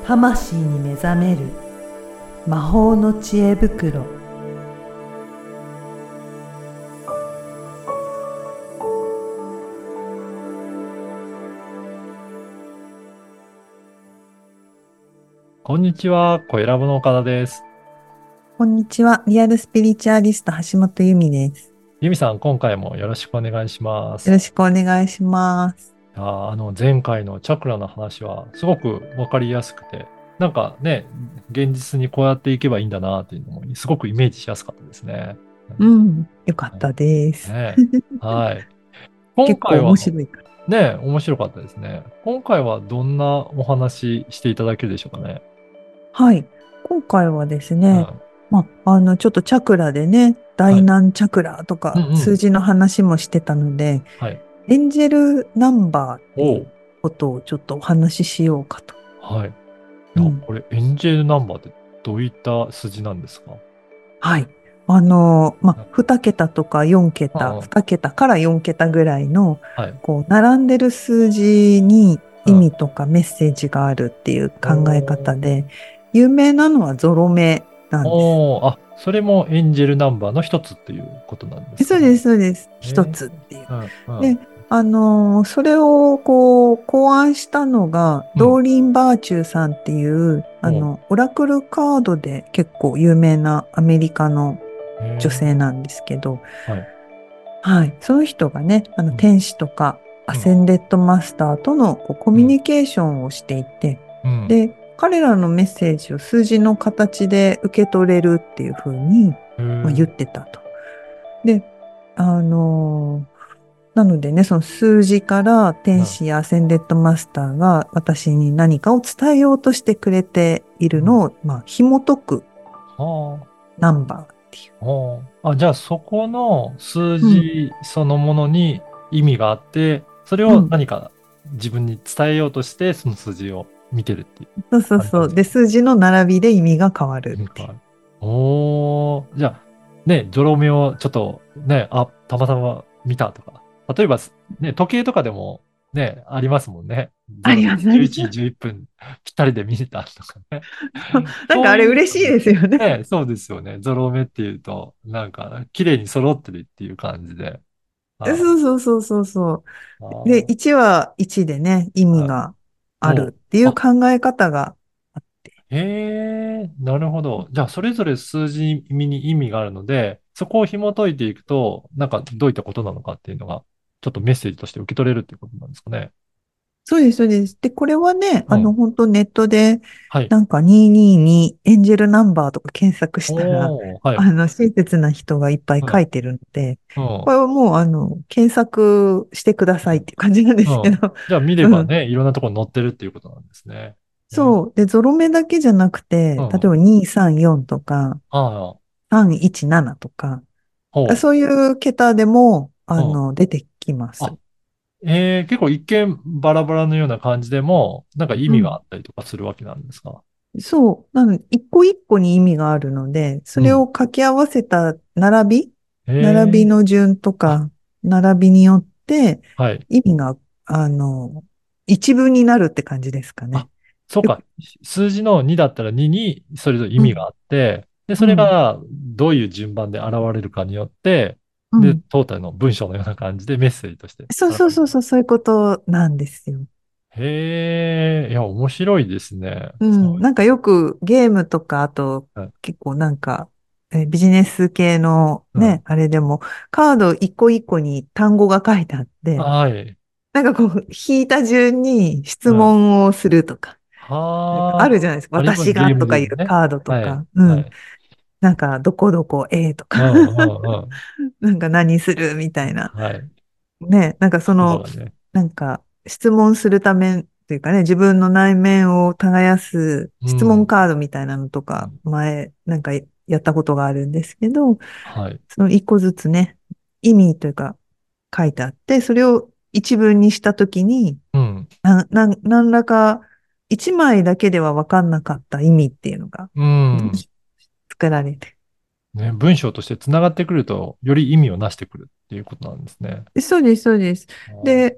魂に目覚める魔法の知恵袋。 こんにちは、小ラボの岡田です。 こんにちは。リアルスピリチュアリスト橋本由美です。 ゆみさん、今回もよろしくお願いします。 よろしくお願いします。 前回のチャクラの話はすごくわかりやすくて、なんかね、現実にこうやっていけばいいんだなっていうのもすごくイメージしやすかったですね。 うん、よかったです。 ね、はい。今結構回は面白いから。 ね、面白かったですね。今回はどんなお話していただけるでしょうかね。 はい。今回はですね、 うん。 ちょっとチャクラでね、大はい。 難チャクラとかうんうん。 数字の話もしてたので、 はい。 エンジェルナンバーっていうおう。 ことをちょっとお話ししようかと。 はい。いや、 うん。 これ、エンジェルナンバーってどういった数字なんですか？ はい。2桁とか4桁、 うんうん。 2桁から4桁ぐらいの、 はい。 こう、並んでる数字にうん。 意味とかメッセージがあるっていう考え方おー。 で、有名なのはゾロ目なんです。 おー。あ、それもエンジェルナンバーの一つっていうことなんですかね。 そうです、そうです。一えつっていう。 うん、うで、 ん、 それをこう考案したのが、 うん。 ドーリン・バーチューさんっていう、 おう。 オラクルカードで結構有名なアメリカの女性えなんですけど、 はい。 はい。その人がね、 うん、 天使とかアうん、 センデッドマスターとのこうコうん、 ミュニケーションをしていて、 うん。 で、彼らのメッセージを数字の形で受け取れるっていうふうに、言ってたと。で、あのーなのでね、その数字からうん、 天使やアセンデッドマスターが私に何かを伝えようとしてくれているうん。 のを、紐解くはナンバーっていう。 あ、はあ。あ、じゃあそこの数うん、 字そのものに意味があって、それをうん。 何か自分に伝えようとして、その数字を見てるっていうそうそうそう。で、 感じなんですか？ 数字の並びで意味が変わるっていう。 なんか、おー、じゃあ、ね、ゾロ目をちょっとね、あ、たまたま見たとか。例えば、ね、時計とかでもね、ありますもんね。 あります、あ 11時ります。 11分ぴったりで見れたとかね。 なんかあれそういう嬉しいのですよね。 ね、そうですよね。ゾロ目っていうと、なんか、綺麗に揃ってるっていう感じで。 そあうそうそうそうそう。で、 あ、 1は1でね、意味はい。 があお、 るっていうあ、 考え方があって。 へえ、なるほど。じゃあ、それぞれ数字に意味があるので、そこを紐解いていくと、なんかどういったことなのかっていうのが、ちょっとメッセージとして受け取れるっていうことなんですかね。 そうです、そうです。で、これはね、 うん。 本当ネットで、 はい。 なんか222エンジェルナンバーとか検索したら、 おー、はい。 親切な人がいっぱいうん。 書いてるので、 うん。 これはもう、検索してくださいっていう感じなんでうん。うん。 すけど、 じゃあ、見れうん。 ばね、いろんなところに載ってるっていうことなんですね。 そう。で、ゾロ目だけじゃなくて、例えうん。 ば234とか、 ああ、 317とか、 ほそういう桁でも、 う。うん。 出てきます。 あ、結構一見バラバラのような感じでも、なんか意うん。 味があったりとかするわけなんですか？ そう。なので、一個一個に意味があるので、そうん。 れを掛け合わせた並びええ、 の順とあ、 か、並びによって、 はい。 意味が、あの、一文になるって感じですかあ、 ね。でそうか。数字の2だったら2にそれぞれ意うん、 味があって、で、そうん、 れがどういう順番で現れるかによって、で、 うん。 トータルの文章のような感じでメッセージとしてそう現れる。 そうそうそう、そういうことなんですよ。 へえ、いや、面白いですね。 うん。なんかよくゲームとか、あとはい。 結構なんか、ビジネス系のね、 うん。 あれでも、カード一個一個に単語が書いてあって、 はい。 なんかこう、引いた順に質うん。 問をするとか、なんかあはるじゃないですか。 あ、あります。 私がゲームとかいでもね。 うカードとはい。 か、うん。 はい。 なんか、どこどこ A とかうん、うん、うん。 なんか何するみたいな。 はい。 ね、なんかその、 言葉がね。 なんか質問するためというかね、自分の内面を耕す質問うん。 カードみたいなのとか、 うん。 前、なんかやったことがあるんですけど、 はい。 その一個ずつね、意味というか書いてあって、それを一文にしたときに、 うん。 何らか一枚だけでは分かんなかった意味っていうのがうん。 作られて。 ね、文章としてつながってくると、より意味をなしてくるっていうことなんですね。 そうです、そうです。 あで、 ー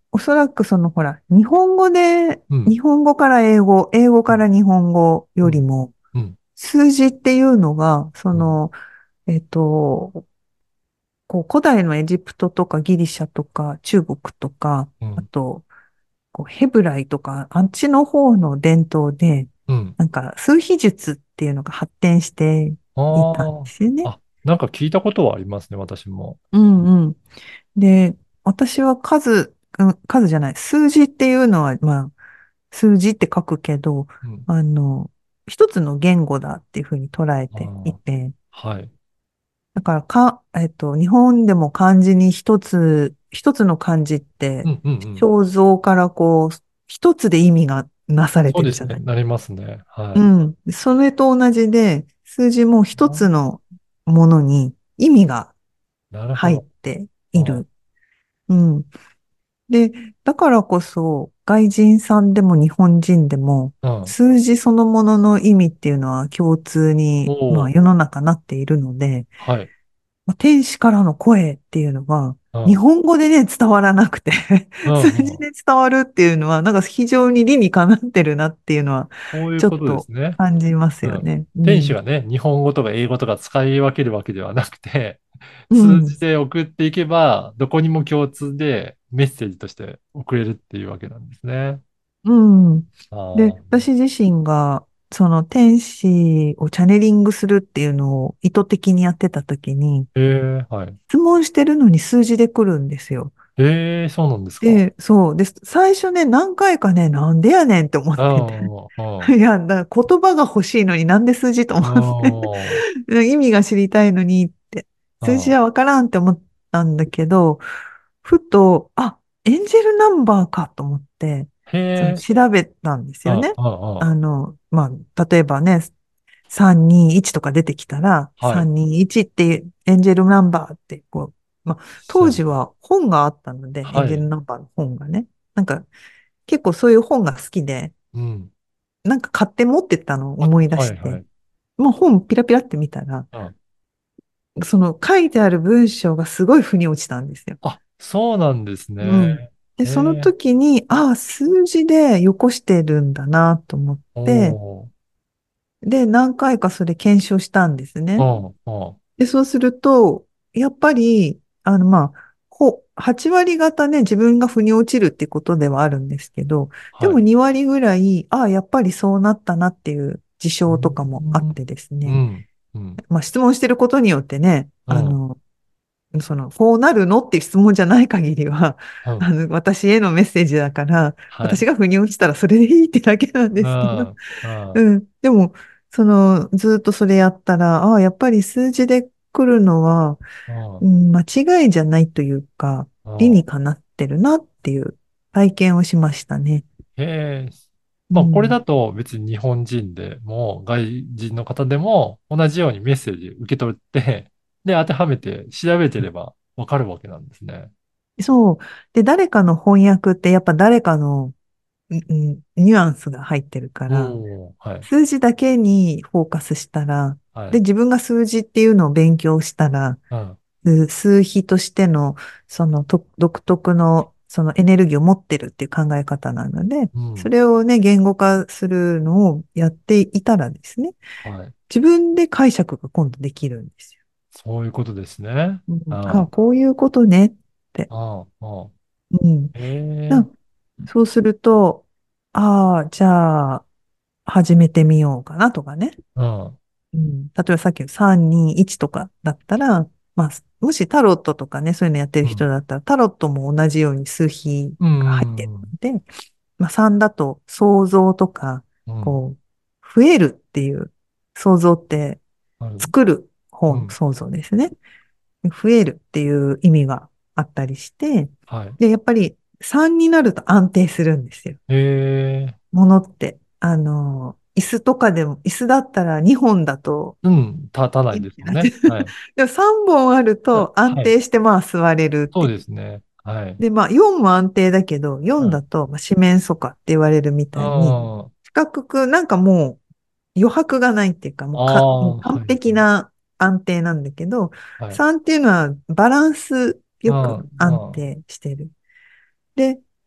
おそらくそのほら、日本語で、 うん、 日本語から英語、英語うん、 から日本語うん、 よりも、 うん、 数字っていうのが、 うん、 えっと、こう古代のエジプトとかギリシャとか中国とか、 うん、 あと、こうヘブライとか、あっちの方の伝統で、 うん。 なんか数秘術っていうのが発展していたんであすよね。 あ、あ、なんか聞いたことはありますね、私も。 うんうん。で、私は数じゃない、数字っていうのは、まあ、数字って書くけど、 うん。 あの、一つの言語だっていうふうに捉えていあて、 あ、はい。 だから日本でも漢字に一つの漢字って、 うん、うん、うん。 肖像からこう、一つで意味がなされそうですね、 てるじゃない。 なりますね。はい。 うん。それと同じで、数字も一つあのものに意味が入っなるほど。 ていある。うん。で、だからこそ、外人さんでも日本人でも、 うん。 数字そのものの意味っていうのは共通おに、まあお、 世の中なっているので、 はい。 まあ天使からの声っていうのは、日うん。 本語でね、伝わらなくてう数ん、うん。 字で伝わるっていうのは、なんか非常に理にかなってるなっていうのは、 そういうことでちょっとすね。 感じますうん。 よね。うん。 天使がね、日本語とか英語とか使い分けるわけではなくて、 うん。 数字で送っていけば、どこにも共通でメッセージとして送れるっていうわけなんですね。 うん。で、 ああ、 私自身が、その天使をチャネリングするっていうのを意図的にやってた時に、 ええ、はい。 質問してるのに数字で来るんですよ。 ええ、そうなんですか。 で、そう。で、最初ね、何回かね、なんでやねんって思っうてて。 ん、ういや、言葉が欲しいのになんで数字と思ん、 ってうん、 意味が知りたいのにって。数字うん。 はわからんって思ったんだけど、ふと、あ、エンジェルナンバーかと思って、 へえ、 調べたんですうん、 よね。 うん、うん。 まあ、例えばね、321とか出てきたら、 はい。 321っていうエンジェルナンバーって、こう、まあ、当時そうやね。 は本があったので、エンジェルはい。 ナンバーの本がね。なんか、結構そういう本が好きで、 うん。 なんか買って持ってったのをあ、 思い出はい、はして、 い。 もう本ピラピラって見たら、 うん。 その書いてある文章がすごい腑に落ちたんですよ。 あ、そうなんですうん。 ね。 で、そのへえ、 時に、ああ、数字でよこしてるんだなと思っおて、 ー、 で、何回かそれ検証したんですね。 うん、うん。 で、そうすると、やっぱり、まあ、8割方ね、自分が腑に落ちるってことではあるんですけど、でもはい。 2割ぐらい、ああ、やっぱりそうなったなっていう事う象とかもあっん、 てですね。 うん、うん、 まあ、質問してることによってね、 うん、 こうなるのっていう質問じゃない限りは、 うん。 私へのメッセージだから、 はい。 私が腑に落ちたらそれでいいってだけなんうですけど。 ん、うん、 うん。でも、ずっとそれやったら、ああ、やっぱり数字で来るのは、 うん、 うん、間違いじゃないというか、 うん。 理にかなってるなっていう体験をしましたね。 へえ。まあ、これうん。 だと別に日本人でも外人の方でも同じようにメッセージ受け取って、で、当てはめて調べてればわかるわけなんですね。 そう。で、誰かの翻訳ってやっぱ誰かの、ニュアンスが入ってるから、 おー、はい、 数字だけにフォーカスしたら、で、 はい。 自分が数字っていうのを勉強したら、 うん、 数比としての、独特の、そのエネルギーを持ってるっていう考え方なので、 うん、 それをね、言語化するのをやっていたらですね、 はい。 自分で解釈が今度できるんですよ。 そういうことですね。 あ、 あこういうことねって。 あ、ああ、 うん。 へえ、 なそうすると、ああ、じゃあ、始めてみようかなとかね。 うん、 うん、例えばさっきの321とかだったら、まあ、もしタロットとかね、そういうのやってるうん、 人だったら、タロットも同じように数比うん、 が入ってるうん、 ので、まあ、3だと想像とか、 うん、 こう、増えるっていう想像ってはい、 作るうん、 方の想像ですね。増えるっていう意味があったりして、 はい。 で、やっぱり3になると安定するんですよ。 へえ、 ものって。椅子とかでも、椅子だったら2本だとうん、立たないいいっですもんね。 てなってる。 はい。 でも3本あると安はい。 定してまあ座れるっそうて。 ですね。はい。 で、まあ4も安定だけど、4 うん。 だとまあ四面楚歌って言われるみあたいに、 あ、 四角くなんかもう余白がないっていうか、 ああ、 もう完はい。 璧な安定なんだけど、 はい。 3っていうのはバランスうん、 よく安うん、 定してる。で、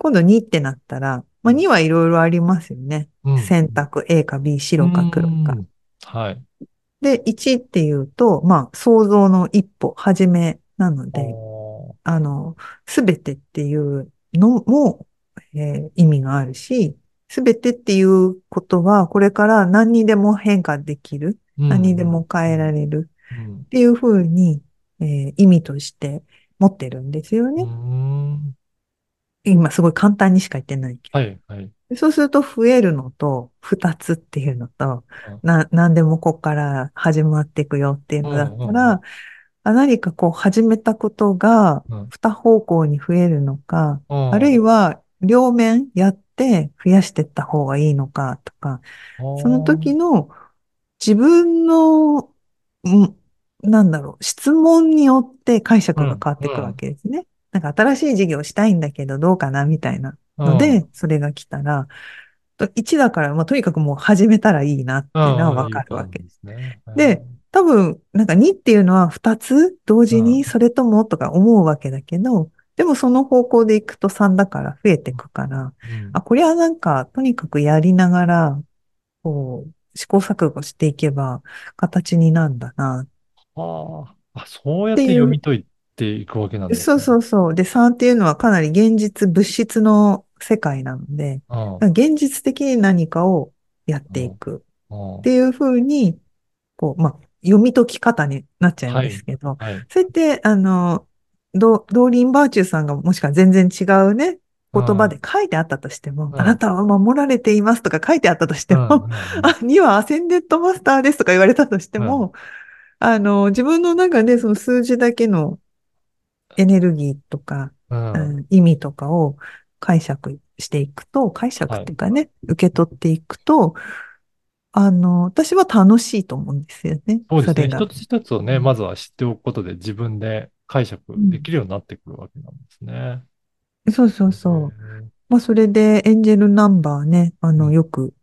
今度2ってなったら、まあ2はいろいろありますよね。 うん。 選択 A か B、 う白か黒か。 ん。はい。 で、1っていうと、まあ想像の一歩、始めなので、 おー。 すべてっていうのも、意味があるし、すべてっていうことは、これから何にでも変化できる、 うん。 何にでもうん。 変えられるうん。 っていうふうに、意味として持ってるんですようね。 ん。 今すごい簡単にしか言ってないけはい。はい。 ど。そうすると増えるのと、二つっていうのと、 うん。 何でもここから始まっていくよっていうのだうん。うん。 ったら、何かこう始めたことがうん。 二方向に増えるのか、 うあるいん。 は両面やって増やしていった方がいいのかとか、そのおー。 時の自分の、なんだろう、質問によって解釈がうん。 変わっていくわうん。 けですね。なんか新しい事業をしたいんだけどどうかなみたいなうん。 ので、それが来たら、1だから、まあ、とにかくもう始めたらいいなっていうのはうん。 わかいいるわけです。 感じですね。 で、多分、なんか2っていうのは2つ同うん。 時にそれともとか思うわけだけど、でもその方向でいくと3だから増えていくから、 うん。 あ、これはなんかとにかくやりながら、こう、試行錯誤していけば形になるんだなっああ、そうやってていう、 読み解いていくわけなんですそうね。 そうそう。で、3っていうのはかなり現実、物質の世界なので、 うん。 現実的に何かをやっうん。 ていくうん。 っていうふうに、こう、まあ、読み解き方になっちゃうんはい。 ですけど、 はい。 そうやって、ドーリン・バーチューさんがもしくは全然違うね、言葉うん。 で書いてあったとしても、 うん。 あなたは守られていますとか書いてあったとしうん。 ても、 うん。 あ、にはアセンデッドマスターですとか言われたとしてうん。 も、自分の中でその数字だけのエネルギーとか、 うん。 意味とかを解釈していくと、解釈っはい。 ていうかね、受け取っていくと、私は楽しいと思うんですよね、 そうですね。 それが。 一つ一つをね、まずは知っておくことで自分で解釈できるようになってくるわけなんですね。 そうそうへそう。 え。 まあ、それでエンジェルナンバーね、 うん。 よく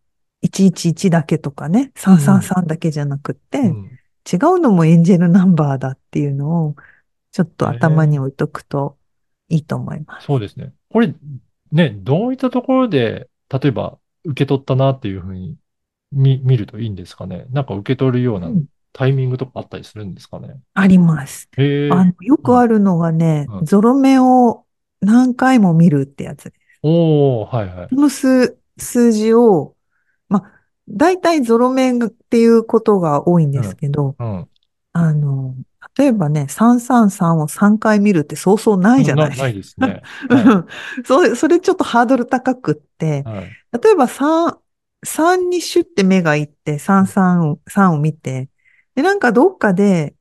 111だけとかね、 うん。 333だけじゃなくって、 うん。 違うのもエンジェルナンバーだっていうのを、ちょっとへえ。 頭に置いとくといいと思います。 そうですね。これ、ね、どういったところで、例えば受け取ったなっていうふうに見るといいんですかね。なんか受け取るようなうん、 タイミングとかあったりするんですかね。 あります。 へえ。 ようん。 くあるのがね、 うん。 ゾロ目を何回も見るってやつ。 おー、はいはい。 この数字を、まあ、大体ゾロ目っていうことが多いんですうん。 けど、 うん。 あの、例えばね、333を3回見るってそうそうないじゃないないですか。 ですね。はい。 それちょっとハードル高くって、 はい。 例えば3にシュッて目がいって3を見て、で、なんかどっかで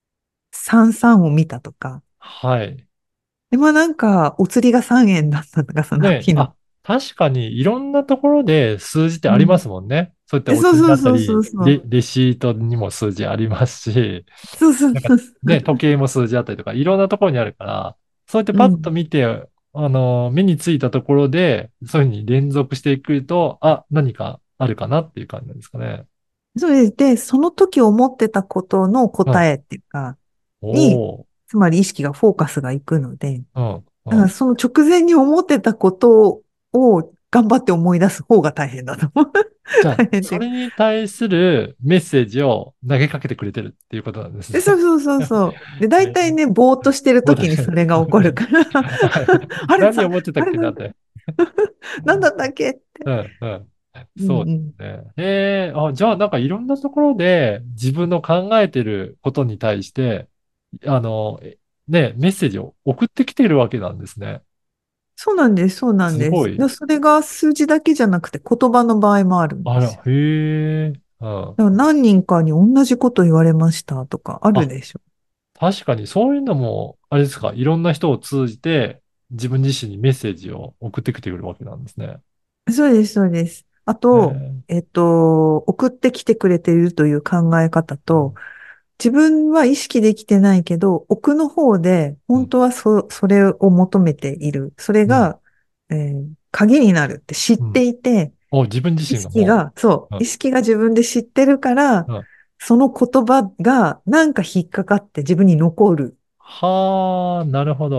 33を見たとか、 はい。 で、まあなんかお釣りが3円だったとか、そのね、 日の。 確かにいろんなところで数字ってありまうん。 すもんね。そういったおそう釣りだそうそうそったり、 うそう。 レシートにも数字ありますし、 そうそうなんかそうそね、 う。 時計も数字あったりとか、いろんなところにあるから、そうやってパッとうん。 見て、目についたところで、そういうふうに連続していくと、あ、何かあるかなっていう感じなんですかね。 それで、その時思ってたことのうん。 答えっていうか、に、 おー。 つまり意識がフォーカスがいくので、 うん。うん。 だからその直前に思ってたことを頑張って思い出す方が大変だと思う。 じゃあ、 大変っていうか。 それに対するメッセージを投げかけてくれてるっていうことなんですね。 そうそうそうそう。で、 えー、 大体ね、ぼーっとしてる時に私、 それが起こるから。あれさ、 何を思ってたっあれなんだ、 けなって。 なんだったっけって。 うん、うん。そううんうん。 ですね。じゃあなんかいろんなところで自分の考えてることに対して、あの、えね、メッセージを送ってきてるわけなんですね。 そうなんです、そうなんです。 すごい。 それが数字だけじゃなくて言葉の場合もあるんあら、 ですよ。 へえ。うん。 だから何人かに同じこと言われましたとかあるあ、 でしょ。 確かにそういうのも、あれですか、いろんな人を通じて自分自身にメッセージを送ってきてくるわけなんですね。 そうです、そうです。あと、 え送ってきてくれているという考え方と、 うん、 自分は意識できてないけど、奥の方で、 うん、 本当はそれを求めている。それうん、 が、鍵になるって知っうん。 ていて、 自分自意身がも識が、そう、 う、うん、 意識が自分で知ってるから、 うん。 その言葉がなんか引っかかって自分に残る。 はあ、なるほど。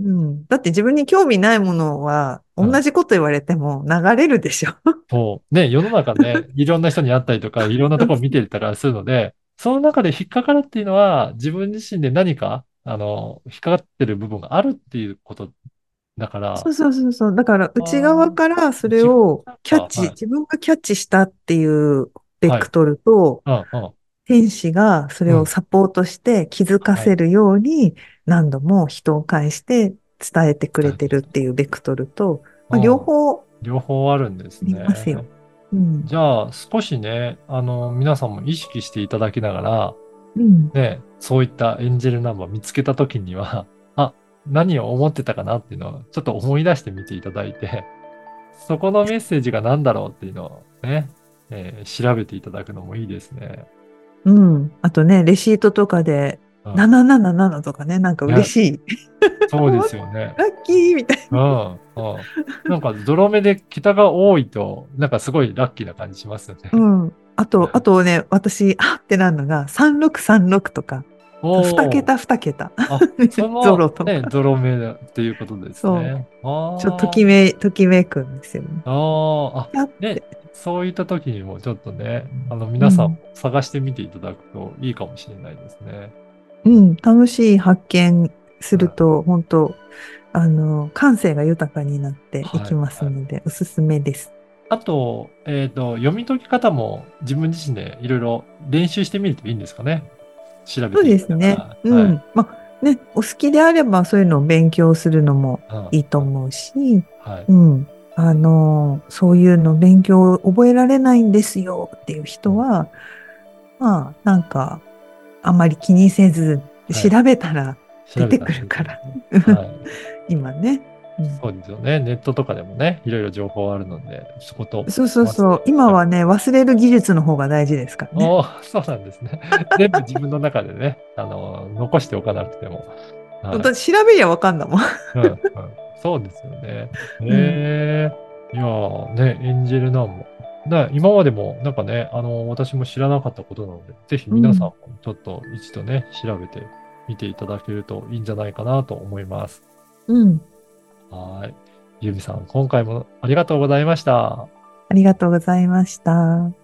うん。だって自分に興味ないものは、同うん。 じこと言われても流れるでしょ。 そう。ね、世の中ね、いろんな人に会ったりとか、いろんなところ見てたりするので、その中で引っかかるっていうのは、自分自身で何か、引っかかってる部分があるっていうことだから、 そうそうそうそう。だから内側ああ、 からそれ自分をなんか、 キャッチ、 はい、 自分がキャッチしたっていうベはい、 クトルと、 うん、うん、 天使がそれうん、 をサポートして気づかはい、 せるように何度も人を介して伝えてくれて伝えてる。 るっていうベクトルと、まあ、両うん、 方あ両方あるんですりますよ。 ね。 うん。 じゃあ、少しね、皆さんも意識していただきながら、 うん。 ね、そういったエンジェルナンバー見つけたときには、あ、何を思ってたかなっていうのをちょっと思い出してみていただいて、そこのメッセージが何だろうっていうのをね、調べていただくのもいいですね。 うん。あとね、レシートとかで、 うん。 777とかね、なんか嬉ね、 しい。 そうでお、 すよね。 ラッキーみたいな。 うん、うん。なんか、ゾロ目で桁が多いと、なんかすごいラッキーな感じしますよね。 うん。あとね、私、あってなるのが、3636とか、2 おー。 桁2桁。 あ、そゾのね、 ロとか。 ゾロ目っていうことですそう。 ね。 ちょっとあときめくんですよね。 あ、ああ、あ、 やっね、 て。 そういった時にもちょっとね、皆さんもうん。 探してみていただくといいかもしれないですね。 うん。楽しい発見すうん。 ると、本当感性が豊かになっていはい、 きますはい。 ので、おすすめです。 あと、読み解き方も自分自身でいろいろ練習してみるといいんですかね。調べそうていですね。 きながら。 うはい。 ん。まあ、ね、お好きであれば、そういうのを勉強するのもうん。 いいと思うし、 はい。 うん。そういうの勉強覚えられないんですよっていううん。 人は、まあ、なんか、あまり気にせず、調はい。 べたら出て調べたらくるから。 出てくる。はい。 今ね。うん。 そうですよね。ネットとかでもね、いろいろ情報あるので、そことそうそう合わせてそう。今調べて。 はね、忘れる技術の方が大事ですからね。 おー、そうなんですね。全部自分の中でね、残しておかなくても。はい。 だって調べりゃわかんだもん。 うん、うん。そうですよね。 うん。 いやーね、エンジェルナンバー。今までもなんかね、私も知らなかったことなので、ぜひ皆さんうん。 もちょっと一度ね、調べてみていただけるといいんじゃないかなと思います。 うん。 はい。ゆみさん、今回もありがとうございました。 ありがとうございました。